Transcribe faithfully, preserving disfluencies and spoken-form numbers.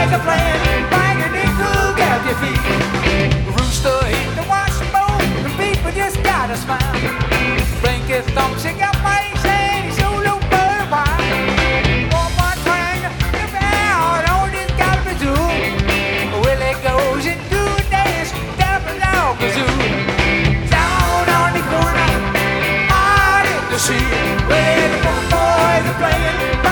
boys are playing, banging in cool got your feet. Rooster hit the washboard, the people just gotta smile. Blinky thumps, he got face and he's solo bird wild. One more train, look out, all this gotta be do. Willie goes into a dance, double dog kazoo. Down on the corner, out in the street, where the boys are playing.